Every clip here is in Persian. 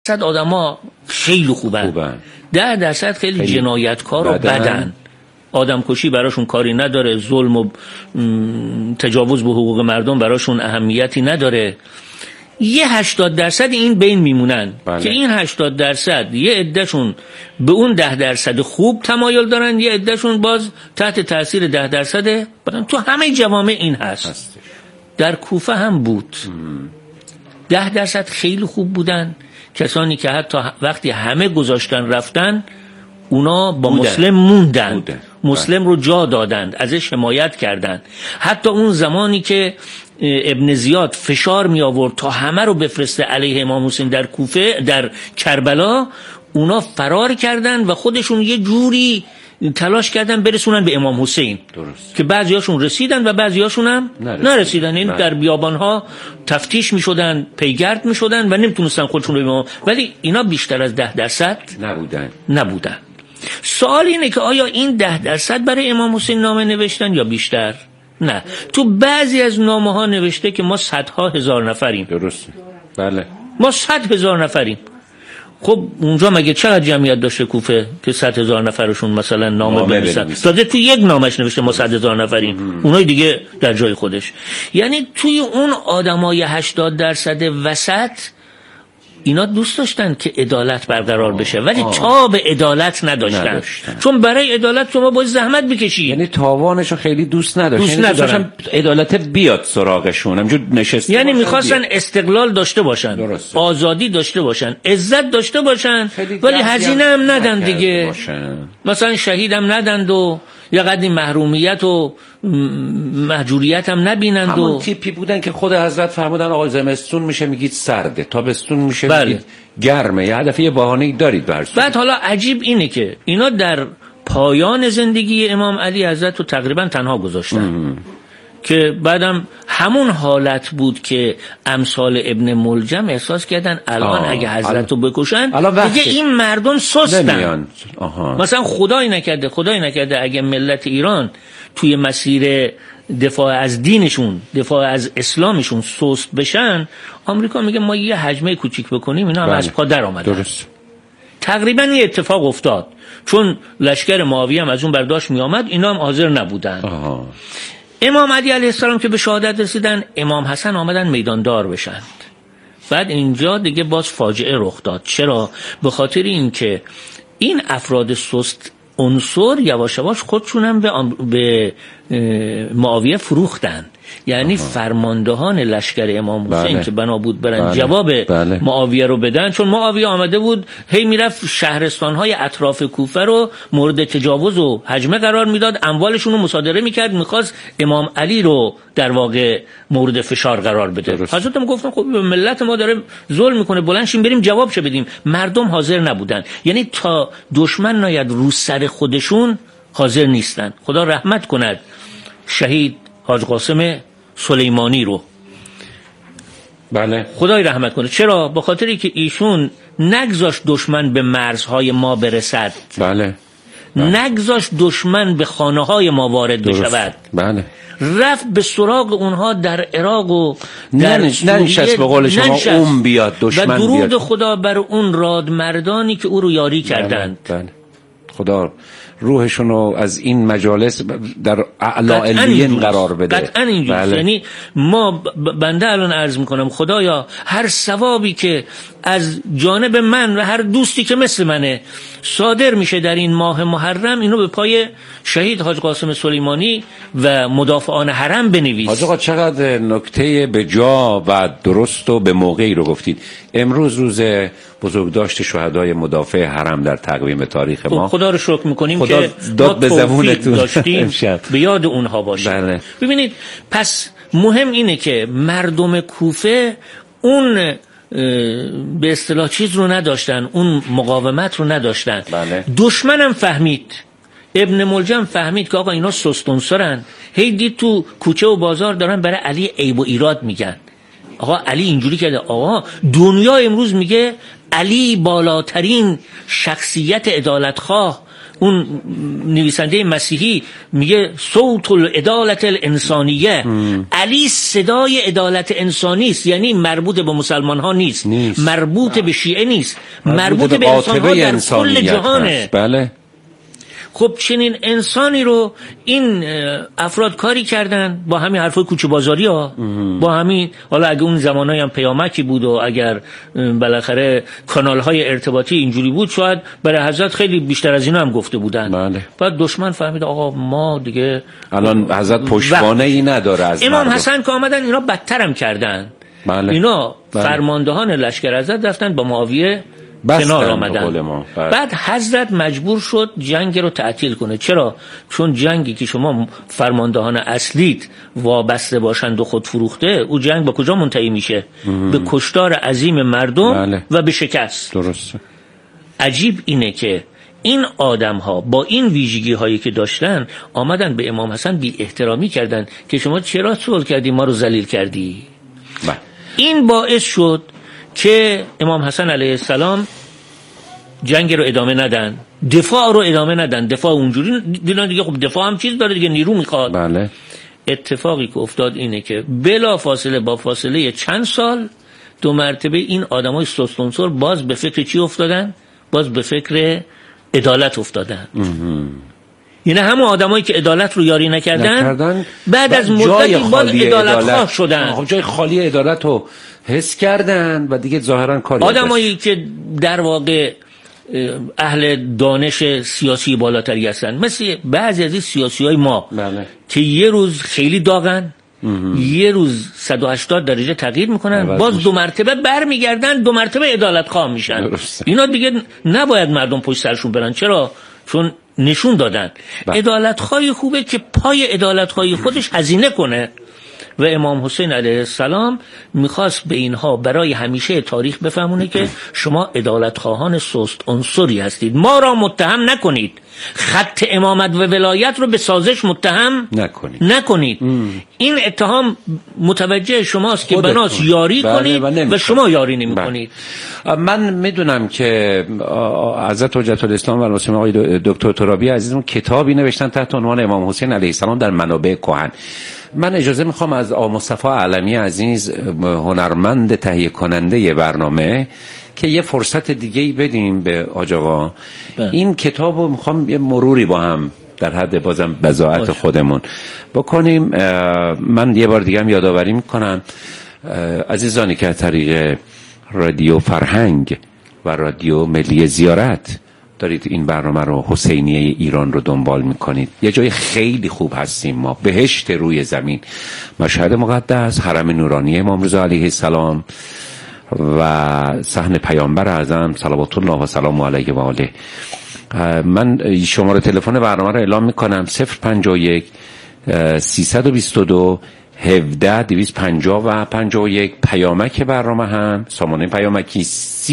درصد آدما خیلی خوبن. 10% خیلی جنایتکار و بدن. آدم کشی براشون کاری نداره، ظلم و تجاوز به حقوق مردم براشون اهمیتی نداره. یه 80% این بین میمونن که این 80% یه عدهشون به اون 10% خوب تمایل دارن، یه عدهشون باز تحت تاثیر 10% بدن. تو همه جوامع این هست. در کوفه هم بود. 10% خیلی خوب بودن، کسانی که حتی وقتی همه گذاشتن رفتن اونا با مسلم موندن، مسلم رو جا دادند، ازش حمایت کردند. حتی اون زمانی که ابن زیاد فشار می آورد تا همه رو بفرسته علیه امام حسین در کوفه، در کربلا، اونا فرار کردند و خودشون یه جوری تلاش کردن برسونن به امام حسین. درست. که بعضیاشون رسیدن و بعضیاشون هم نرسیدن. این در بیابانها تفتیش می شدن، پیگرد می شدن و نمیتونستن خودشون رو امام، ولی اینا بیشتر از 10% نبودن. سوال اینه که آیا این 10% برای امام حسین نامه نوشتن یا بیشتر؟ نه، تو بعضی از نامه ها نوشته که ما صدها هزار نفریم. درسته. بله. ما 100,000 نفریم. خب اونجا مگه چقدر جمعیت داشته کوفه که 100,000 نفرشون مثلا نامه بنویسن؟ تازه تو یک نامش نوشته ما 100,000 نفریم. اونای دیگه در جای خودش. یعنی توی اون آدمای 80% وسط اینا دوست داشتن که عدالت برقرار بشه، ولی تاب عدالت نداشتن. چون برای عدالت شما باید زحمت بکشی. یعنی تاوانشو خیلی دوست نداشتن. عدالت بیاد سراغشون، همجور نشسته. یعنی میخواستن استقلال داشته باشن، درسته. آزادی داشته باشن، عزت داشته باشن، ولی هزینه هم ندن دیگه. مثلا شهید هم ندند و یا قدری محرومیت و محجوریت هم نبینند. همون تیپی بودن که خود حضرت فرمودن آقا زمستون میشه میگید سرده، تابستون میشه میگید گرمه. یه هدف، یه بهانه‌ای دارید برسون. بعد حالا عجیب اینه که اینا در پایان زندگی امام علی حضرت رو تقریبا تنها گذاشتن که بعدم همون حالت بود که امثال ابن ملجم احساس کردن الان اگه حضرت رو بکشن دیگه این مردم سستن. مثلا خدای نکرده اگه ملت ایران توی مسیر دفاع از دینشون، دفاع از اسلامشون سست بشن، آمریکا میگه ما یه حجمه کوچیک بکنیم اینا هم از پا در آمدن. درست. تقریبا این اتفاق افتاد، چون لشکر معاویه هم از اون برداشت میآمد، اینا هم حاضر نبودن. امام علی علیه السلام که به شهادت رسیدن، امام حسن آمدن میداندار بشند. بعد اینجا دیگه باز فاجعه رخ داد. چرا؟ به خاطر اینکه این افراد سست عنصر یواش یواش خودشون هم به معاویه فروختن. یعنی فرماندهان لشکر امام حسین که بنا بود برن جواب معاویه رو بدن، چون معاویه آمده بود هی میرفت شهرستان‌های اطراف کوفه رو مورد تجاوز و هجمه قرار میداد، اموالشون رو مصادره میکرد، میخواست امام علی رو در واقع مورد فشار قرار بده. حضرت هم گفتن خب ملت ما داره ظلم میکنه، بلند شیم بریم جوابش بدیم. مردم حاضر نبودن. یعنی تا دشمن نیاد رو سر خودشون حاضر نیستن. خدا رحمت کند شهید حاج قاسم سلیمانی رو. بله. خدای رحمت کنه. چرا؟ به خاطری که ایشون نگذاشت دشمن به مرزهای ما برسد. بله. نگذاشت دشمن به خانه‌های ما وارد بشود. بله. رفت به سراغ اونها در عراق و در ننشست به قول شما اون بیاد دشمن بیاد. و درود خدا بر اون رادمردانی که او رو یاری کردند. بله. خدا روحشون رو از این مجالس در اعلی علیین قرار بده. قطعا اینجوریه. یعنی ما بنده الان عرض میکنم خدایا هر ثوابی که از جانب من و هر دوستی که مثل منه صادر میشه در این ماه محرم، اینو به پای شهید حاج قاسم سلیمانی و مدافعان حرم بنویس. حاج آقا چقدر نکته به جا و درست و به موقعی رو گفتید. امروز روز بزرگداشت شهدای مدافع حرم در تقویم تاریخ ما. خدا رو شکر میکنیم که داد به زبونتون داشتیم به یاد اونها باشیم. بله. ببینید پس مهم اینه که مردم کوفه اون به اصطلاح چیز رو نداشتن، اون مقاومت رو نداشتن. بله. دشمنم فهمید، ابن ملجم فهمید که آقا اینا سستونسرن، هی دید تو کوچه و بازار دارن برای علی عیب و ایراد میگن. آقا علی اینجوری کرده. آقا دنیا امروز میگه علی بالاترین شخصیت عدالتخواه، اون نویسنده مسیحی میگه صوت العدالت الانسانیه، علی صدای عدالت انسانی است، یعنی مربوط به مسلمان ها نیست. مربوط به شیعه نیست، مربوط به انسان ها در کل جهانه. بله. خب چنین انسانی رو این افراد کاری کردن با همین حرفای کوچه بازاری ها، با همین، حالا اگه اون زمانایی هم پیامکی بود و اگر بالاخره کانال های ارتباطی اینجوری بود شاید برای حضرت خیلی بیشتر از اینا هم گفته بودن. بله. بعد دشمن فهمید آقا ما دیگه الان حضرت پشتوانه ای نداره از امام حسن که آمدن اینا بدتر هم کردن. بله. اینا فرماندهان لشکر حضرت رفتن با معاویه کنار آمدن. بعد حضرت مجبور شد جنگ رو تعطیل کنه. چرا؟ چون جنگی که شما فرماندهان اصلیت وابسته باشند و خود فروخته، او جنگ با کجا منتهی میشه؟ به کشتار عظیم مردم. بله. و به شکست. درسته. عجیب اینه که این آدم ها با این ویژگی هایی که داشتن آمدن به امام حسن بی احترامی کردن که شما چرا صلح کردی، ما رو ذلیل کردی. بله. این باعث شد که امام حسن علیه السلام جنگ رو ادامه ندن، دفاع رو ادامه ندن. دفاع اونجوری دیدن دیگه، خب دفاع هم چیز داره دیگه، نیرو میخواد. بله. اتفاقی که افتاد اینه که بلا فاصله با فاصله چند سال 2 مرتبه این آدمای سستونسور باز به فکر چی افتادن؟ باز به فکر عدالت افتادن. یعنی همون آدمایی که عدالت رو یاری نکردن بعد از مدتی باز عدالت‌خواه شدن. خب جای خالی عدالت رو حس کردن و دیگه ظاهرا کاری آدمایی که در واقع اهل دانش سیاسی بالاتری هستن، مثل بعضی از این سیاسی‌های ما. بله. که یه روز خیلی داغن، یه روز 180 درجه تغییر میکنن، باز 2 مرتبه برمیگردن، 2 مرتبه عدالت خواه میشن. اینا دیگه نباید مردم پشت سرشون برن. چرا؟ چون نشون دادن عدالت خواهی خوبه که پای عدالت خواهی خودش هزینه کنه. و امام حسین علیه السلام میخواست به اینها برای همیشه تاریخ بفهمونه که شما عدالت خواهان سست عنصری هستید، ما را متهم نکنید، خط امامت و ولایت رو به سازش متهم نکنید. این اتهام متوجه شماست که بناس یاری کنید و شما یاری نمی کنید. من میدونم که حضرت حجت الاسلام و المسلمین آقای دکتر ترابی عزیزمون کتابی نوشتن تحت عنوان امام حسین علیه السلام در منابع کهن. من اجازه میخوام از آقا مصطفی علمی عزیز، هنرمند تهیه کننده برنامه، که یه فرصت دیگه بدیم به حاج آقا. این کتابو میخوام یه مروری با هم در حد بازم بضاعت خودمون بکنیم. من یه بار دیگه هم یادآوری میکنم عزیزانی که از طریق رادیو فرهنگ و رادیو ملی زیارت دارید این برنامه رو، حسینیه ایران رو دنبال میکنید، یه جای خیلی خوب هستیم ما، بهشت روی زمین، مشهد مقدس، حرم نورانی امام رضا علیه السلام و صحن پیامبر اعظم صلوات الله و سلام علیه و آله. من شماره تلفن برنامه رو اعلام میکنم: 051 322 17 250 و 51. پیامک برنامه هم سامانه پیامکی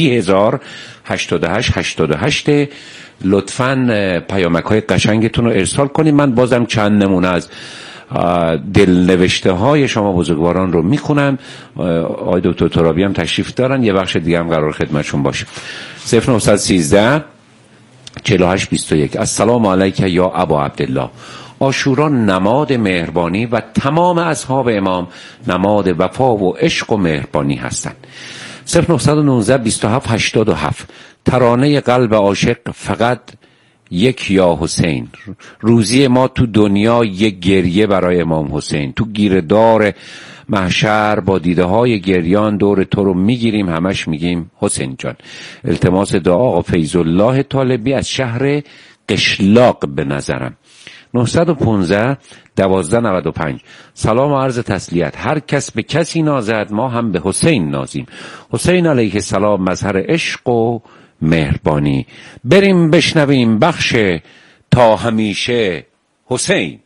3008888. لطفاً پیامک های قشنگتون رو ارسال کنید. من بازم چند نمونه از دلنوشته های شما بزرگواران رو میخونم. آقای دکتر ترابی هم تشریف دارن، یه بخش دیگه هم قرار خدمتشون باشه. 0913 4821. السلام علیک یا ابا عبدالله. عاشورا نماد مهربانی و تمام اصحاب امام نماد وفا و عشق و مهربانی هستند. 0919 27 87. ترانه قلب عاشق فقط یک یا حسین. روزی ما تو دنیا یک گریه برای امام حسین. تو گیردار محشر با دیده های گریان دور تو رو میگیریم، همش میگیم حسین جان. التماس دعا آقا فیض الله طالبی از شهر قشلاق به نظرم. 915 1295. سلام و عرض تسلیت. هر کس به کسی نازد ما هم به حسین نازیم. حسین علیه السلام مظهر عشق و مهربانی. بریم بشنویم بخش تا همیشه حسین.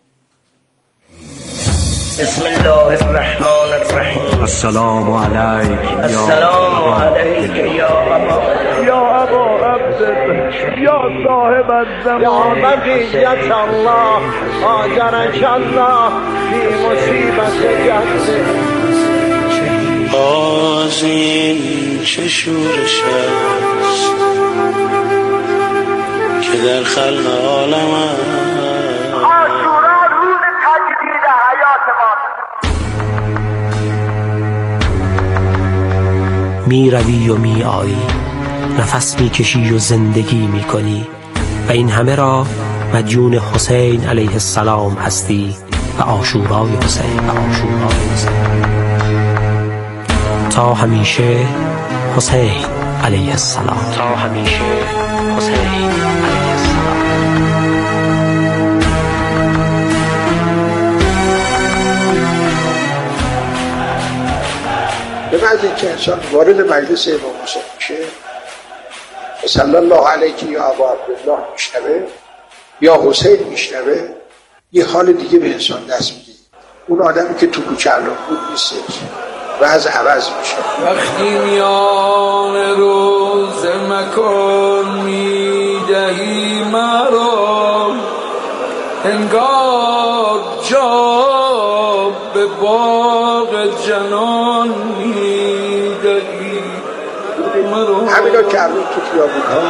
بسم الله الرحمن الرحیم. السلام علیک یا ابا عبدالله یا صاحب الزمان یا بقیت الله آجرک الله فی مصیبت جهده. باز این چه شورش است که در خلق عالم عاشورا روز تجدید حیات ما. می روی و می آیی، نفس می کشی و زندگی می کنی و این همه را مدیون حسین علیه السلام هستی و عاشورای حسین. تا همیشه حسین علیه السلام. تا همیشه حسین علیه السلام. به بعد اینکه انسان وارد مجلس امام حسین میشه، صلی الله علیه یا ابا عبدالله میشنوه یا حسین میشنوه، یه حال دیگه به انسان دست میده. اون آدمی که تو کوچه الان بود نیست، وضع عوض میشه. وقتی میان روز مکان میدهی مرا، انگار جا به باغ جنان میدهی مرا. همینا که الان تو خیابون ها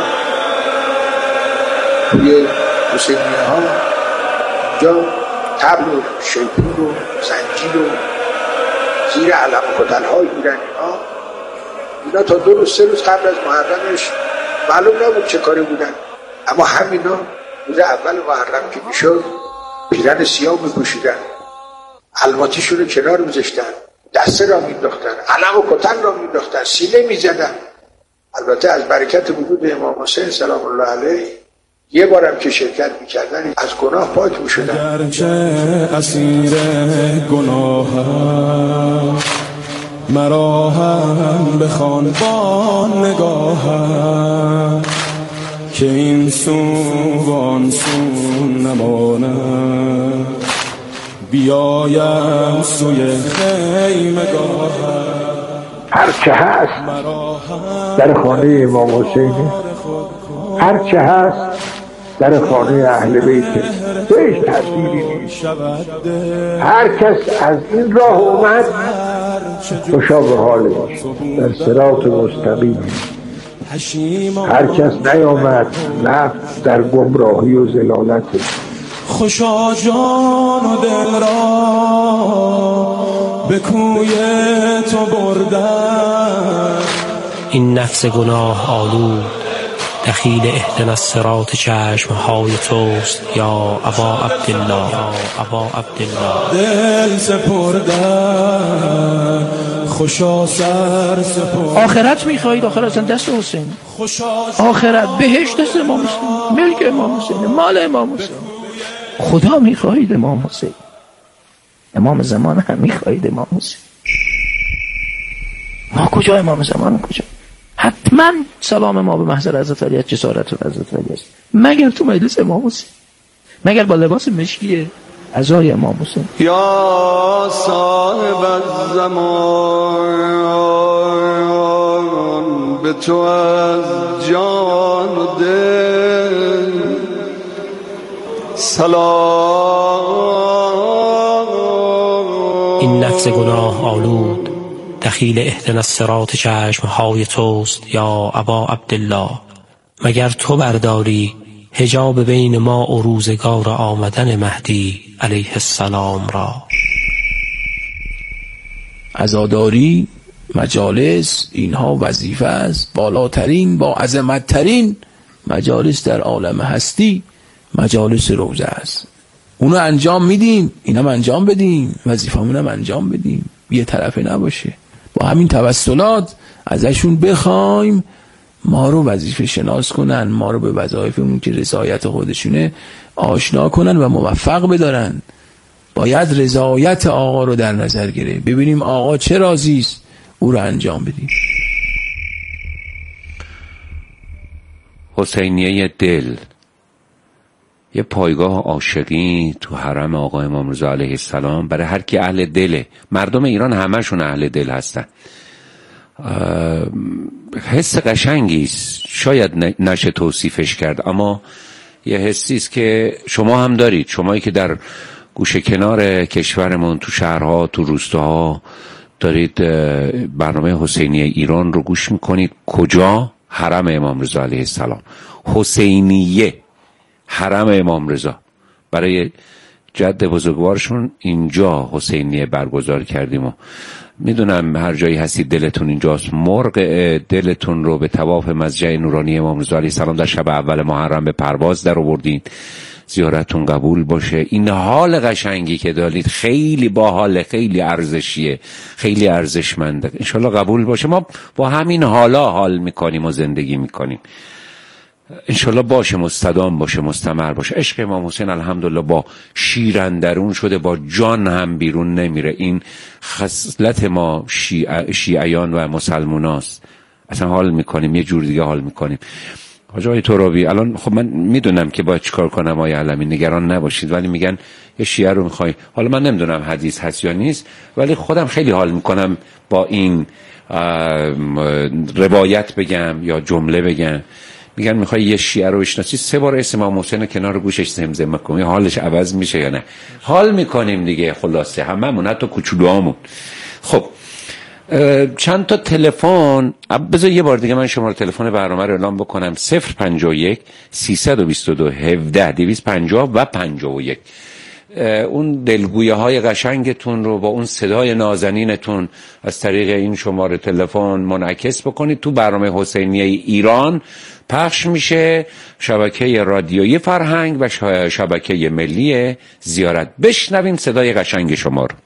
توی حسینیه ها جا طبل و شیپور و زنجیر و زیر علم و کتل های میرن اینا تا 2 روز 3 روز قبل از محرمش معلوم نبود چه کاری بودن، اما همینا روز اول محرم که میشد پیرن سیاه میپوشیدن، الماتیشون رو کنار میذاشتن، دسته را مینداختن، علم و کتل را مینداختن، سینه میزدن. البته از برکت وجود امام حسین سلام الله علیه یه بارم که شرکت میکردن از گناه پاک میشدن. گرچه اسیر گناه مرا هم بخوان با نگاه، که این سو وان سو نمانم، بیایم سوی خیمگاه. هر چه هست در خانه امام حسینه، هر چه هست در خانه اهل بیته، هیچ تأثیری نیست. هر کس از این راه اومد خوشا به حالش در صراط مستقیم، هر کس نیامد رفت در گمراهی و ضلالت. خوشا جان و دل را به کوی تو بردن، این نفس گناه آلود دخیل اهدنا الصراط چشمهای توست یا ابا عبدالله. دل سپردن خوشا سر سپردن. آخرت میخواهید؟ آخرت دست حسین، آخرت بهشت دست امام حسین، ملک امام حسین، مال امام حسین. خدا میخواهید امام حسین، امام زمان هم میخواهید امام حسین. ما کجا امام زمان کجا؟ حتما سلام ما به محضر حضرت علی، جسارت و حضرت علی است، مگر تو مجلس امام حسین، مگر با لباس مشکی عزای امام حسین. یا صاحب الزمان به تو از جان و دل سلام. این نفس گناه آلود دخیل اهدنا الصراط چشمهای توست یا ابا عبدالله، مگر تو برداری حجاب بین ما و روزگار آمدن مهدی علیه السلام را. عزاداری، مجالس، اینها وظیفه است. بالاترین با عظمتترین مجالس در عالم هستی مجالس روزه است. اونو انجام میدیم، اینم انجام بدیم، وظیفه‌مونم انجام بدیم، یه طرفه نباشه. با همین توسلات ازشون بخوایم ما رو وظیفه شناس کنن، ما رو به وظایفمون که رضایت خودشونه آشنا کنن و موفق بدارن. باید رضایت آقا رو در نظر گرفت، ببینیم آقا چه راضی است، او رو انجام بدیم. حسینیه دل، یه پایگاه عاشقی تو حرم آقا امام رضا علیه السلام برای هر کی اهل دله. مردم ایران همشون اهل دل هستن. حس قشنگی است، شاید نشه توصیفش کرد، اما یه حسی است که شما هم دارید، شمایی که در گوشه کنار کشورمون، تو شهرها، تو روستاها دارید برنامه حسینیه ایران رو گوش میکنید. کجا؟ حرم امام رضا علیه السلام. حسینیه حرم امام رضا برای جد بزرگوارشون اینجا حسینیه برگزار کردیم و میدونم هر جایی هستید دلتون اینجاست. مرغ دلتون رو به طواف مسجد نورانی امام رضا علیه السلام در شب اول محرم به پرواز در آوردین. زیارتتون قبول باشه. این حال قشنگی که دارید خیلی باحاله، خیلی ارزشیه، خیلی ارزشمنده. انشالله قبول باشه. ما با همین حالا حال میکنیم و زندگی میکنیم. انشالله باشه، مستدام باشه، مستمر باشه. عشق امام حسین الحمدلله با شیر اندرون شده، با جان هم بیرون نمیره. این خصلت ما شیعیان و مسلموناست. اصلا حال میکنیم یه جور دیگه حال میکنیم. حاج آقای ترابی الان خب من میدونم که باید چیکار کنم آقای علمی، نگران نباشید، ولی میگن یه شیعه رو میخوای. حالا من نمیدونم حدیث هست یا نیست، ولی خودم خیلی حال میکنم با این روایت بگم یا جمله بگم. میگن میخوای یه شیعه رو بشناسی 3 بار اسم امام حسین کنار گوشش زمزمه کنی، حالش عوض میشه یا نه؟ حال میکنیم دیگه. خلاصه هممون، حتی کوچولوامون. خب چند تا تلفن. بذار یه بار دیگه من شماره تلفن برنامه رو اعلام بکنم. 051 322 17 250 و 51. اون دلگویه های قشنگتون رو با اون صدای نازنینتون از طریق این شماره تلفن منعکس بکنید. تو برنامه حسینیه ایران پخش میشه، شبکه رادیویی فرهنگ و شبکه ملی زیارت. بشنویم صدای قشنگ شما رو.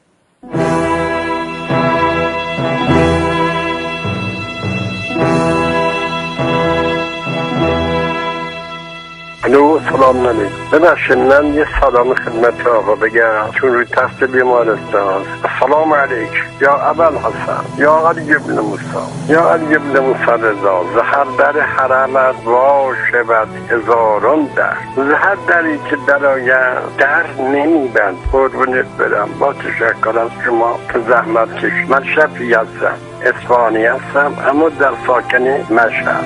الو، سلام علیکم. ببخشید من یه سلام خدمت آقا بگم چون روی تخت بیمارستان. سلام علیکم یا ابوالحسن یا علی ابن موسی یا علی ابن موسی رضا. زهر در حرمت واشه بد هزاران در. زهر دری که درآید در نمیبند. قربونت برم. با تشکر از شما که زحمت کشید. من شفیعی هستم، اصفهانی هستم، اما در ساکن مشهد.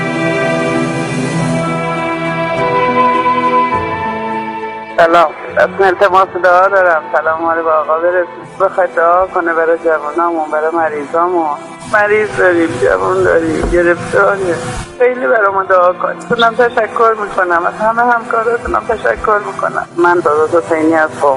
سلام، اصلا التماس دعا دارم. سلام رو به آقا برسید. بخواید دعا کنه برای جوانامون، برای مریضامون. مریض داریم، جوان داریم، گرفتاریه. خیلی برای ما دعا کنید. تونم تشکر میکنم از همه همکاراتونم تشکر میکنم. من داداش حسینی هستم.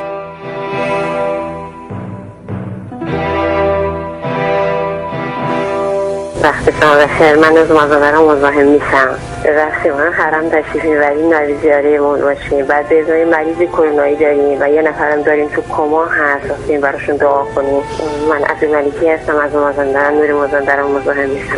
وقتی شما بخیر. من از مازندران مزاحم میشم. وقتی من حرم تشریف میبریم نوی زیارهمون باشیم. بعد به ازای مریض کرونایی داریم و یه نفرم داریم تو کما هست، وقتی براشون دعا کنیم. من عبد الملکی هستم از مازندران، نور مازندران مزاحم میشم.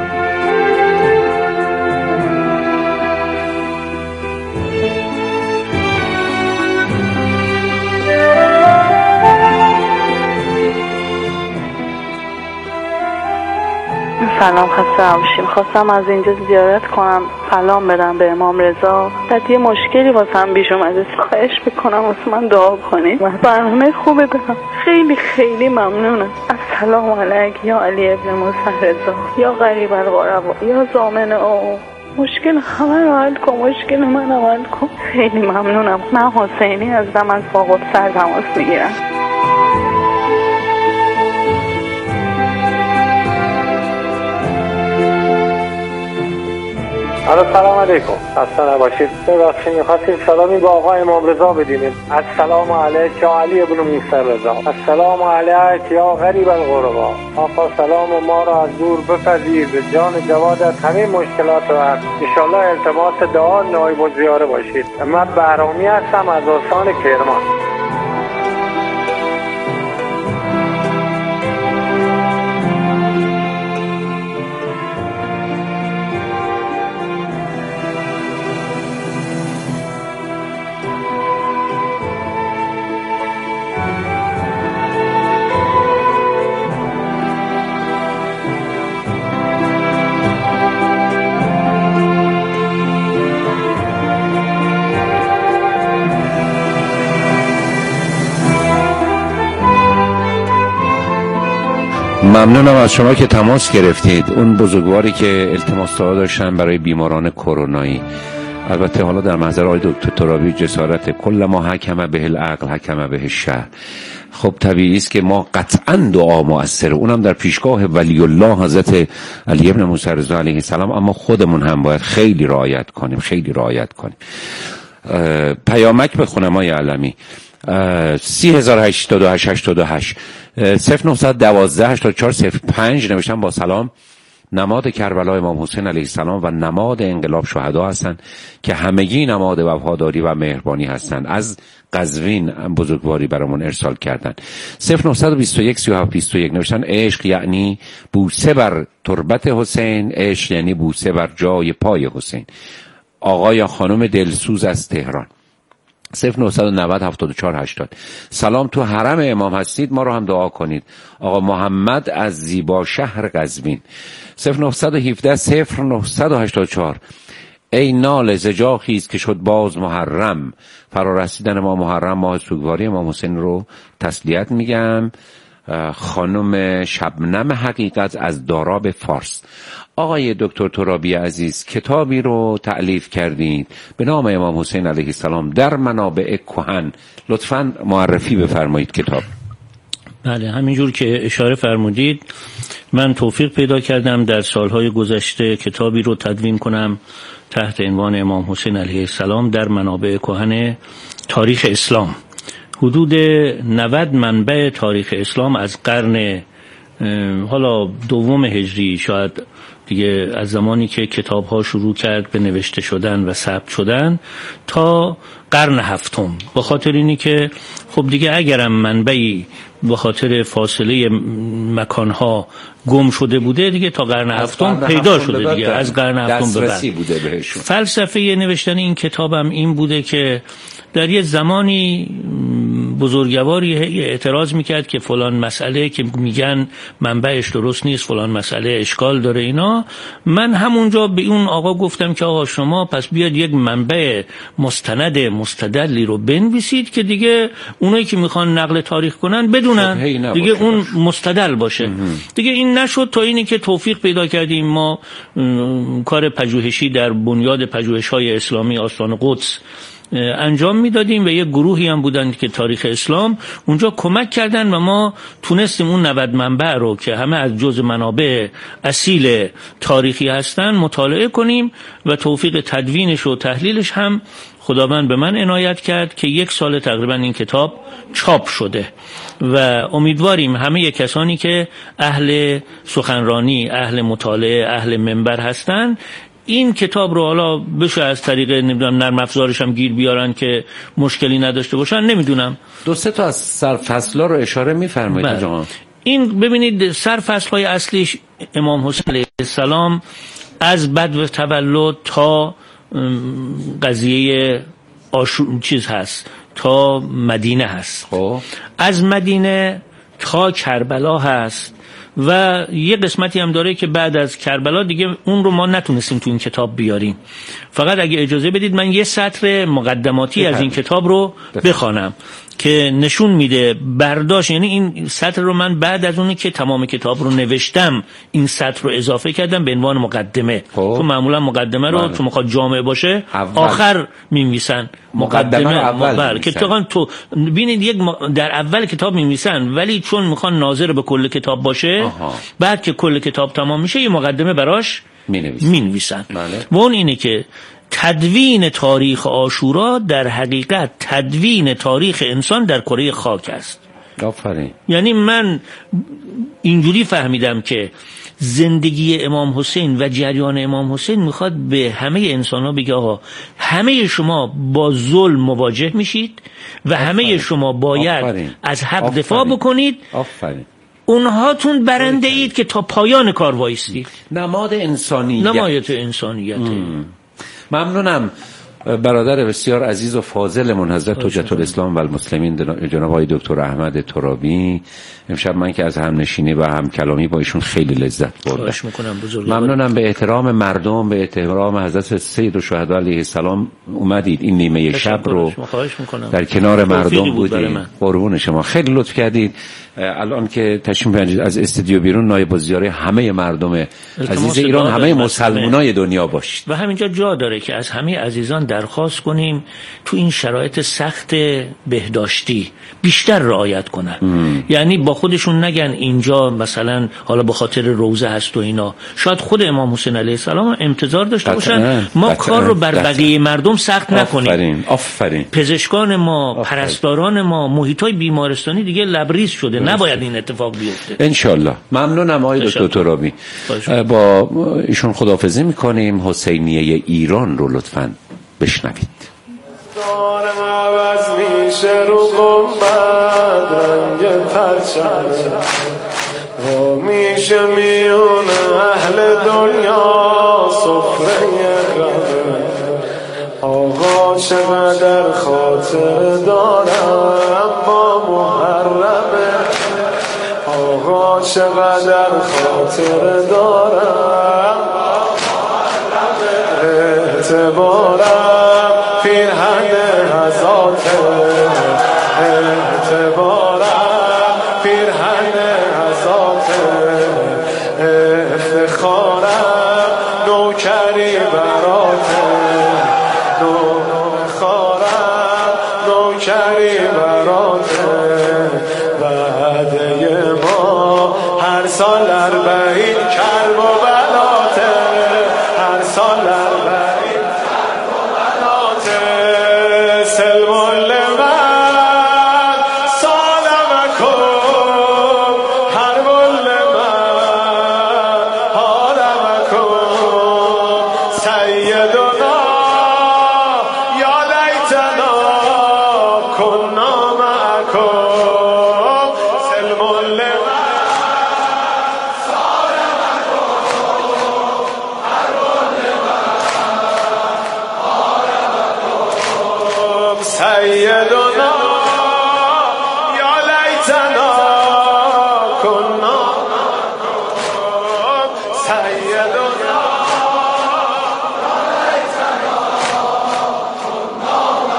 سلام، خسته نباشید. خواستم از اینجا زیارت کنم، سلام بدم به امام رضا. بعد یه مشکلی واسم پیش اومده، خواهش میکنم واسه من دعا کنید. برنامه خوبه دارم، خیلی خیلی ممنونم. السلام علیک یا علی ابن موسی رضا یا غریب الغربا یا ضامن او. مشکل همه رو حل کن، مشکل من رو حل کن. خیلی ممنونم. من حسینی هستم، از باقر سر تماس میگیرم. سلام علیکم. خسته نباشید. ببخشید می‌خواستیم سلامی با آقا امام رضا بدینیم. السلام علیک یا علی ابن موسی رضا. السلام علیک یا غریب الغربا. آقا سلام ما را از دور بپذیر، به جان جوادت همه مشکلات رو حل. ان شاءالله التماس دعا نایب الزیاره باشید. من بهرامی هستم از استان کرمان. ممنونم از شما که تماس گرفتید. اون بزرگواری که التماس داشتن برای بیماران کرونایی. البته حالا در محضر آقای دکتر ترابی جسارت کل ما حکم به العقل حکم به الشرع. خب طبیعی است که ما قطعا دعا مؤثره، اونم در پیشگاه ولی الله حضرت علی ابن موسی رضا علیه السلام، اما خودمون هم باید خیلی رعایت کنیم، خیلی رعایت کنیم. پیامک بخونم آقای علمی. 3088 09128405 نوشتم با سلام، نماد کربلا امام حسین علیه السلام و نماد انقلاب شهدا هستند که همگی نماد وفاداری و مهربانی هستند. از قزوین بزرگواری برامون ارسال کردن. 0921 3721 نوشتن عشق یعنی بوسه بر تربت حسین، عشق یعنی بوسه بر جای پای حسین. آقا یا خانم دلسوز از تهران. 0990 74 80 سلام، تو حرم امام هستید، ما رو هم دعا کنید. آقا محمد از زیبا شهر قزوین. 0917 0984 ای نال زجا خیز که شد باز محرم، فرارسیدن ما محرم، ماه سوگواری امام حسین رو تسلیت میگم. خانم شبنم حقیقت از داراب فارس. آقای دکتر ترابی عزیز کتابی رو تألیف کردید به نام امام حسین علیه السلام در منابع کهن، لطفاً معرفی بفرمایید کتاب. بله، همینجور که اشاره فرمودید من توفیق پیدا کردم در سالهای گذشته کتابی رو تدوین کنم تحت عنوان امام حسین علیه السلام در منابع کهن تاریخ اسلام. حدود 90 منبع تاریخ اسلام از قرن حالا دوم هجری، شاید دیگه از زمانی که کتاب ها شروع کرد به نوشته شدن و ثبت شدن تا قرن هفتم، به خاطر اینی که خب دیگه اگرم منبعی به خاطر فاصله مکانها گم شده بوده دیگه تا قرن هفتم پیدا شده دیگه، از قرن هفتم به بعد بوده بهشون. فلسفه نوشتن این کتابم این بوده که در یه زمانی بزرگواری اعتراض میکرد که فلان مسئله که میگن منبعش درست نیست، فلان مسئله اشکال داره اینا. من همونجا به اون آقا گفتم که آقا شما پس بیاد یک منبع مستند مستدلی رو بنویسید که دیگه اونایی که میخوان نقل تاریخ کنن بدونن دیگه اون مستدل باشه. دیگه این نشد تا اینی که توفیق پیدا کردیم ما کار پژوهشی در بنیاد پژوهش‌های اسلامی آستان قدس انجام میدادیم و یه گروهی هم بودن که تاریخ اسلام اونجا کمک کردن و ما تونستیم اون 90 منبع رو که همه از جزء منابع اصیل تاریخی هستن مطالعه کنیم و توفیق تدوینش و تحلیلش هم خداوند به من عنایت کرد که 1 سال تقریبا این کتاب چاپ شده و امیدواریم همه کسانی که اهل سخنرانی، اهل مطالعه، اهل منبر هستن این کتاب رو حالا بشه از طریق نمیدونم نرم افزارش هم گیر بیارن که مشکلی نداشته باشن، نمیدونم. 2-3 تا از سرفصل‌ها رو اشاره می‌فرمایید جان. این ببینید سرفصل‌های اصلیش امام حسین علیه السلام از بدو تولد تا قضیه چیز هست تا مدینه هست، از مدینه تا کربلا هست و یه قسمتی هم داره که بعد از کربلا دیگه اون رو ما نتونستیم تو این کتاب بیاریم. فقط اگه اجازه بدید من یه سطر مقدماتی از این کتاب رو بخوانم که نشون میده برداشت، یعنی این سطر رو من بعد از اونی که تمام کتاب رو نوشتم این سطر رو اضافه کردم به عنوان مقدمه. چون معمولا مقدمه رو چون میخواد جامع باشه آخر می‌نویسن مقدمه اول که تو ببینید در اول کتاب می‌نویسن ولی چون میخوان ناظر به کل کتاب باشه بعد که کل کتاب تمام میشه یه مقدمه براش می‌نویسن. و اون اینه که تدوین تاریخ عاشورا در حقیقت تدوین تاریخ انسان در کره خاک است. آفرین. یعنی من اینجوری فهمیدم که زندگی امام حسین و جریان امام حسین میخواد به همه انسان ها بگه آقا همه شما با ظلم مواجه میشید و همه شما باید از حق دفاع بکنید. آفرین. اونهاتون برنده اید که تا پایان کار وایسید. نماد انسانیت. نمایت انسانیت. ممنونم برادر بسیار عزیز و فاضلمون حضرت حجت الاسلام و المسلمین جناب آقای دکتر احمد ترابی. امشب من که از هم نشینی و هم کلامی با ایشون خیلی لذت بردم. ممنونم به احترام مردم، به احترام حضرت سید الشهدا علیه السلام اومدید این نیمه شب رو در کنار مردم بودید. قربون شما، خیلی لطف کردید. الان که تشریف بیارید از استودیو بیرون نایب الزیاره همه مردم عزیز ایران، همه مسلمانای دنیا باشید. و همینجا جا داره که از همه عزیزان درخواست کنیم تو این شرایط سخت بهداشتی بیشتر رعایت کنن. یعنی با خودشون نگن اینجا مثلا حالا به خاطر روزه هست و اینا، شاید خود امام حسین علیه السلام انتظار داشته باشن ما کار رو بر بقیه مردم سخت نکنیم. آفرین. پزشکان ما، پرستاران ما، محیطای بیمارستانی دیگه لبریز شده، نباید این اتفاق بیفته. انشالله. ممنونم آقای دکتر ترابی. با ایشون خداحافظی میکنیم. حسینیه ایران رو لطفاً بشنوید. دارم عوض میشه رو گنبد رنگ پرچمه و میشه میون اهل دنیا سفره غمه. آقا چقدر خاطر دارم با محرمه، آقا چقدر خاطر دارم اعتبارم پیرهن هزاته، اعتبارم پیرهن هزاته، افتخارم نوکری براته، افتخارم نوکری براته. وعده ما هر سال 40 کرب و بلاته، هر سال 40 کرب و بلاته. سلم لمن سالمکم حرب لمن حارمکم. سیدنا یا لیتنا کنا معکم. سلم لمن سیدنا یا لیتنا کنا معکم. سیدنا یا لیتنا کنا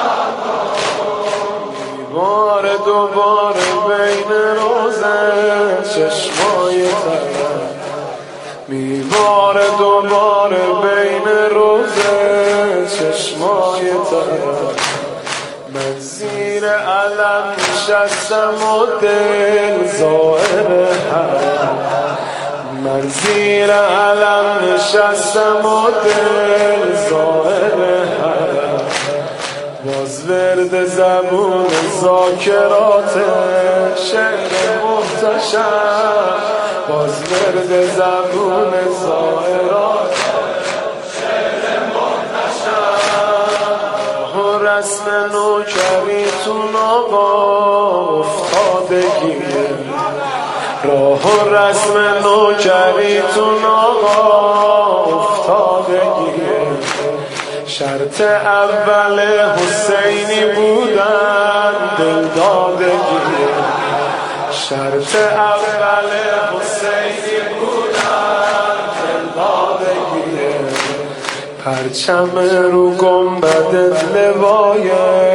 معکم. بار دوباره بین روزه چشمای ترم، میباره دوباره بین روزه چشمای ترم. من زیر علم نشستم و دل زائر حرم، من زیر علم نشستم و دل زائر حرم. باز ورد زبون ذاکرات شعر محتشم، باز ورد زبون ظاهرات شعر محتشم. رسم نوکریتون آقا افتادگیه، راه و رسم نوکریتون آقا افتادگیه. شرط اول حسینی بودن دلدادگیه، شرط اول حسینی بودن دلدادگیه. پرچم رو گنبدت لوای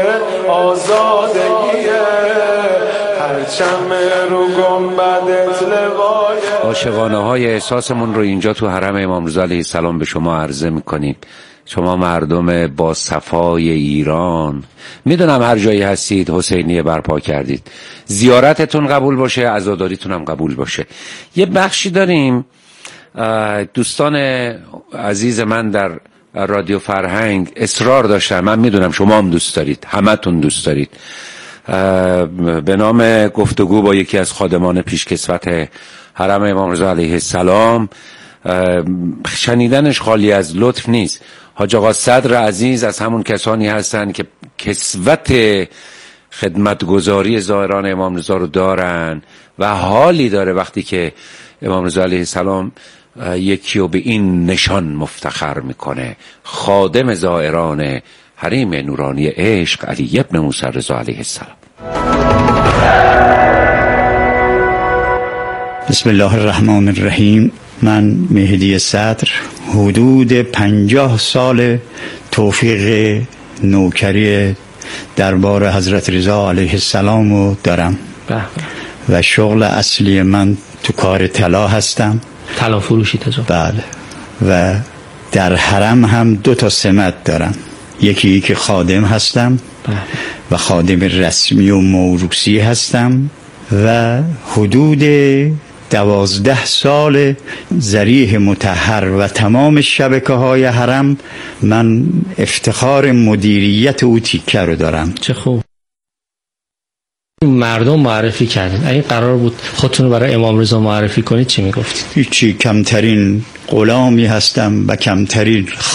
آزادگیه، پرچم رو گنبدت لوای. عاشقانه های احساسمون رو اینجا تو حرم امام رضا علیه السلام به شما عرضه میکنیم. شما مردم با صفای ایران، میدونم هر جایی هستید حسینیه برپا کردید، زیارتتون قبول باشه، عزاداریتون هم قبول باشه. یه بخشی داریم دوستان عزیز من در رادیو فرهنگ اصرار داشتن، من میدونم شما هم دوست دارید، همتون دوست دارید، به نام گفتگو با یکی از خادمان پیشکسوت حرم امام رضا علیه السلام. شنیدنش خالی از لطف نیست. حاج آقا صدر عزیز از همون کسانی هستند که کسوت خدمتگزاری زائران امام رضا رو دارن و حالی داره وقتی که امام رضا علیه السلام یکی رو به این نشان مفتخر میکنه، خادم زائران حریم نورانی عشق علی ابن موسی رضا علیه السلام. بسم الله الرحمن الرحیم. من مهدی صدر حدود 50 سال توفیق نوکری دربار حضرت رضا علیه السلام رو دارم و شغل اصلی من تو کار طلا هستم، طلا فروشی تجارت. بله. و در حرم هم 2 سمت دارم، یکی که خادم هستم و خادم رسمی و موروثی هستم و حدود 12 سال ذریح مطهر و تمام شبکه‌های حرم من افتخار مدیریت او تیکه رو دارم. چه خوب. مردم معرفی کردین. اگه قرار بود خودتون رو برای امام رضا معرفی کنید چی میگفتید؟ هیچی، کمترین غلامی هستم و کمترین